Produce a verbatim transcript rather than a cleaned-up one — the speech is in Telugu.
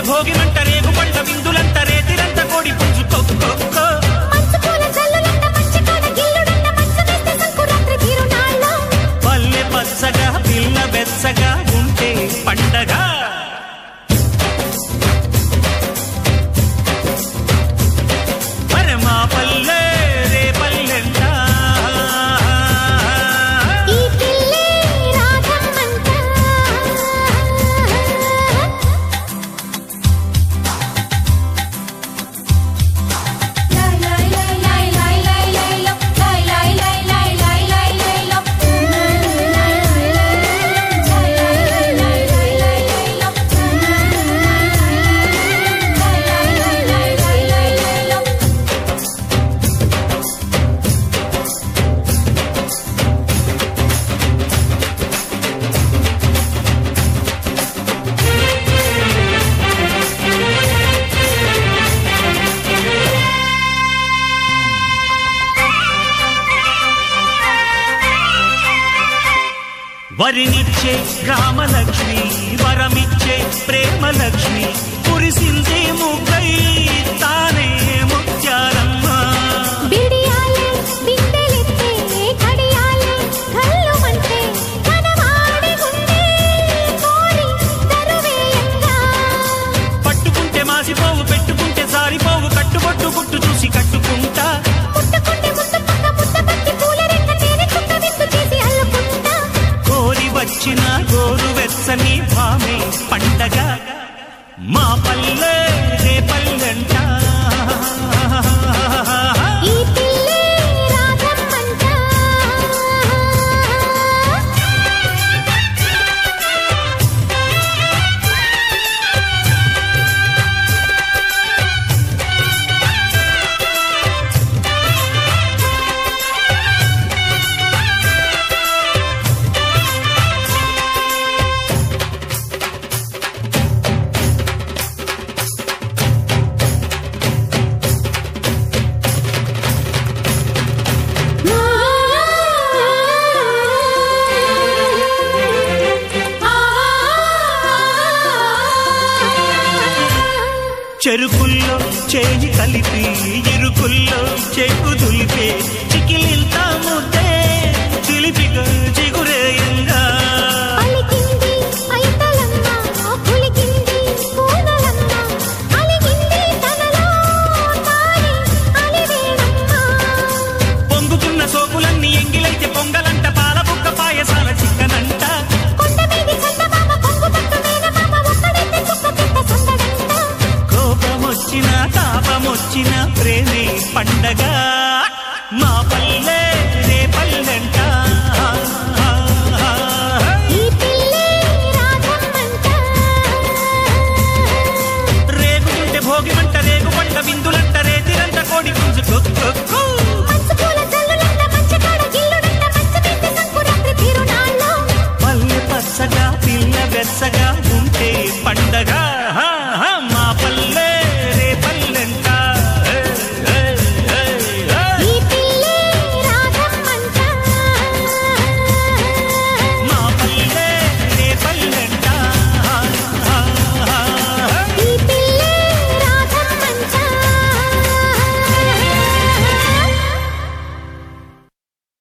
భోగి మంట రేగు పంట విందులంత రేతిరంత కోడి పుంజు కొక్కో పల్లె పచ్చగా పిల్ల బెచ్చగా ఉంటే పండగ వరినిచ్చే గ్రామలక్ష్మి వరమిచ్చే ప్రేమలక్ష్మి కురిసిందే ముగ్గై తానే ముత్యాలమ్మ పట్టుకుంటే మాసిపోవు పెట్టుకుంటే సారిపోవు కట్టుబొట్టు గుట్టు చూసి కట్టుకుంటా వచ్చిన గోరు వెచ్చని భామే పండగ మా పల్లె రే పల్లెంట చెరుకుల్లో చేయి కలిపి ఇరుకుల్లో చెక్కు దులిపే చికిలింత ముద్దే చిలిపిగా చిగురేయంగా పొంగుతున్న సోకులన్నీ ఎంగిలైతే పొంగలంట పాలబుక్క పాయసాల చిక్కనంట వచ్చిన తాపమొచ్చిన ప్రేమే పండగ మా పల్లె